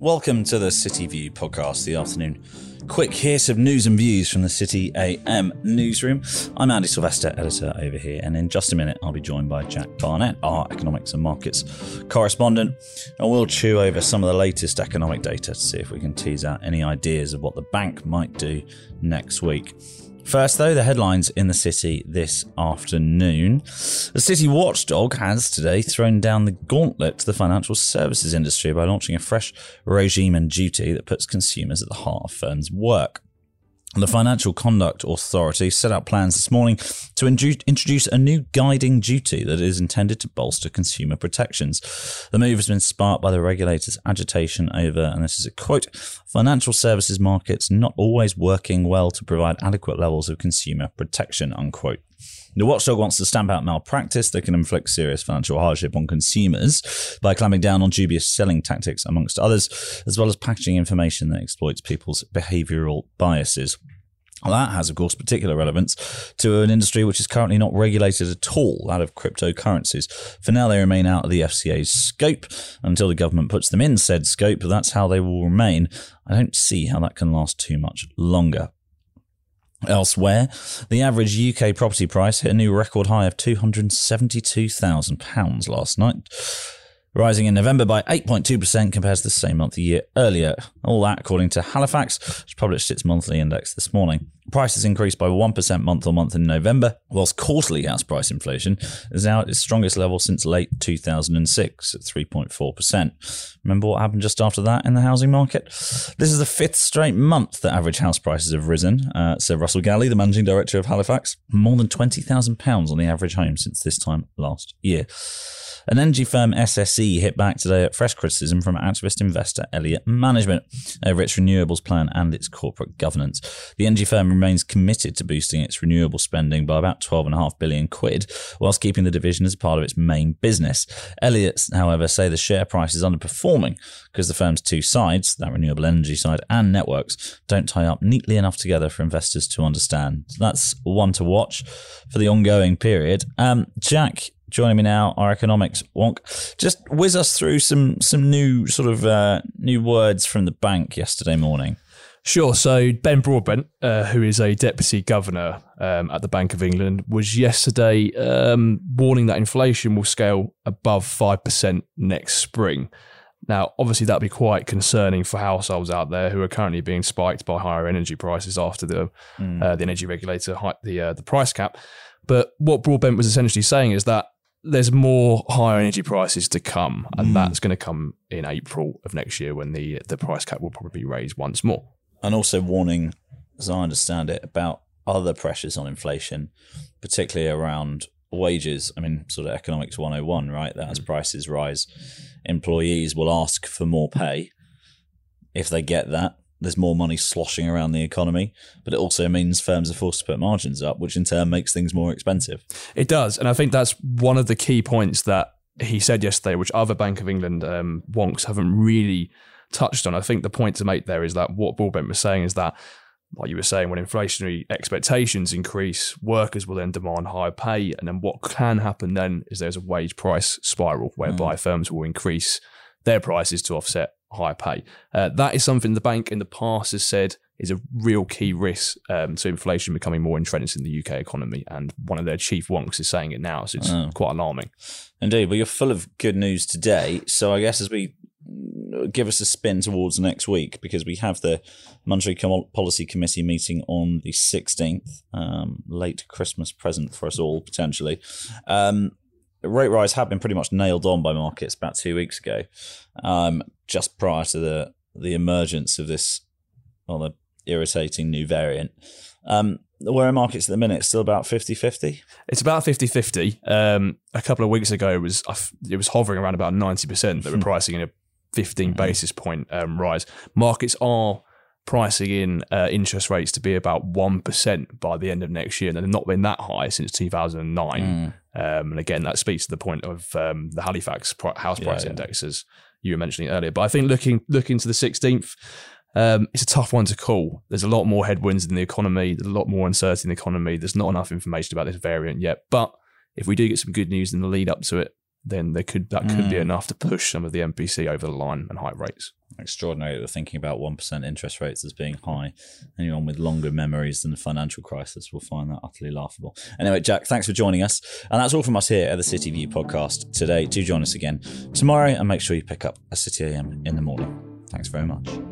Welcome to the City View podcast, the afternoon quick hit of news and views from the City AM newsroom. I'm Andy Sylvester, editor over here, and in just a minute I'll be joined by Jack Barnett, our economics and markets correspondent, and we'll chew over some of the latest economic data to see if we can tease out any ideas of what the bank might do next week. First, though, the headlines in the city this afternoon. The city watchdog has today thrown down the gauntlet to the financial services industry by launching a fresh regime and duty that puts consumers at the heart of firms' work. The Financial Conduct Authority set out plans this morning to introduce a new guiding duty that is intended to bolster consumer protections. The move has been sparked by the regulator's agitation over, and this is a quote, financial services markets not always working well to provide adequate levels of consumer protection, unquote. The watchdog wants to stamp out malpractice that can inflict serious financial hardship on consumers by clamping down on dubious selling tactics, amongst others, as well as packaging information that exploits people's behavioural biases. That has, of course, particular relevance to an industry which is currently not regulated at all, that of cryptocurrencies. For now, they remain out of the FCA's scope. Until the government puts them in said scope, that's how they will remain. I don't see how that can last too much longer. Elsewhere, the average UK property price hit a new record high of £272,000 last night, rising in November by 8.2% compared to the same month a year earlier. All that according to Halifax, which published its monthly index this morning. Prices increased by 1% month on month in November, whilst quarterly house price inflation is now at its strongest level since late 2006 at 3.4%. Remember what happened just after that in the housing market? This is the fifth straight month that average house prices have risen, said Russell Galley, the managing director of Halifax. More than £20,000 on the average home since this time last year. An energy firm SSE hit back today at fresh criticism from activist investor Elliott Management over its renewables plan and its corporate governance. The energy firm remains committed to boosting its renewable spending by about £12.5 billion, whilst keeping the division as part of its main business. Elliott, however, say the share price is underperforming because the firm's two sides, that renewable energy side and networks, don't tie up neatly enough together for investors to understand. So that's one to watch for the ongoing period. Jack, joining me now, our economics wonk. Just whiz us through some new sort of new words from the bank yesterday morning. Sure. So Ben Broadbent, who is a deputy governor at the Bank of England, was yesterday warning that inflation will scale above 5% next spring. Now, obviously, that'd be quite concerning for households out there who are currently being spiked by higher energy prices after the energy regulator hiked the price cap. But what Broadbent was essentially saying is that there's more higher energy prices to come, and that's going to come in April of next year when the price cap will probably be raised once more. And also warning, as I understand it, about other pressures on inflation, particularly around wages. I mean, sort of economics 101, right? That as prices rise, employees will ask for more pay. If they get that, there's more money sloshing around the economy, but it also means firms are forced to put margins up, which in turn makes things more expensive. It does. And I think that's one of the key points that he said yesterday, which other Bank of England wonks haven't really touched on. I think the point to make there is that what Broadbent was saying is that, like you were saying, when inflationary expectations increase, workers will then demand higher pay. And then what can happen then is there's a wage price spiral whereby firms will increase their prices to offset higher pay. That is something the bank in the past has said is a real key risk to inflation becoming more entrenched in the UK economy. And one of their chief wonks is saying it now. So it's quite alarming. Indeed. Well, you're full of good news today. So I guess as we give us a spin towards next week, because we have the Monetary Policy Committee meeting on the 16th, late Christmas present for us all, potentially. Rate rise had been pretty much nailed on by markets about 2 weeks ago, just prior to the emergence of this rather irritating new variant. Where are markets at the minute? Still about 50-50? It's about 50-50. A couple of weeks ago, it was hovering around about 90% that were pricing in a 15 basis point rise. Markets are pricing in interest rates to be about 1% by the end of next year, and they've not been that high since 2009. And again, that speaks to the point of the Halifax house price index, as you were mentioning earlier. But I think looking to the 16th, it's a tough one to call. There's a lot more headwinds in the economy. There's a lot more uncertainty in the economy. There's not enough information about this variant yet. But if we do get some good news in the lead up to it, then that could be enough to push some of the MPC over the line and hike rates. Extraordinary that we're thinking about 1% interest rates as being high. Anyone with longer memories than the financial crisis will find that utterly laughable. Anyway, Jack, thanks for joining us. And that's all from us here at the City View podcast today. Do join us again tomorrow and make sure you pick up a City AM in the morning. Thanks very much.